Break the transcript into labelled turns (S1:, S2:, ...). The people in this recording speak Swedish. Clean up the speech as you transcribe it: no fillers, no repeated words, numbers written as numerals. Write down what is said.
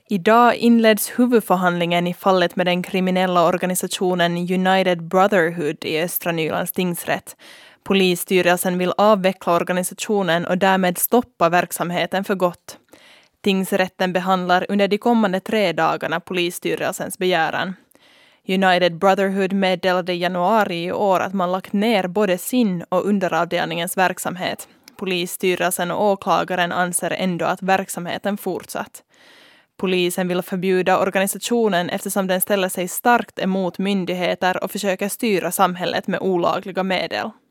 S1: Idag inleds huvudförhandlingen i fallet med den kriminella organisationen United Brotherhood i Östra Nylands tingsrätt. Polisstyrelsen vill avveckla organisationen och därmed stoppa verksamheten för gott. Tingsrätten behandlar under de kommande 3 dagarna polisstyrelsens begäran. United Brotherhood meddelade i januari i år att man lagt ner både sin och underavdelningens verksamhet. Polisstyrelsen och åklagaren anser ändå att verksamheten fortsatt. Polisen vill förbjuda organisationen eftersom den ställer sig starkt emot myndigheter och försöker styra samhället med olagliga medel.